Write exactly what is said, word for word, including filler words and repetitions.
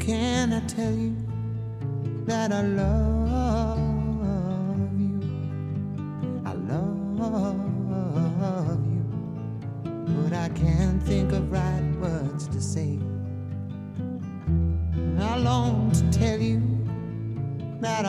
can I tell you that I love you? I love you, but I can't think of right words to say. I long to tell you that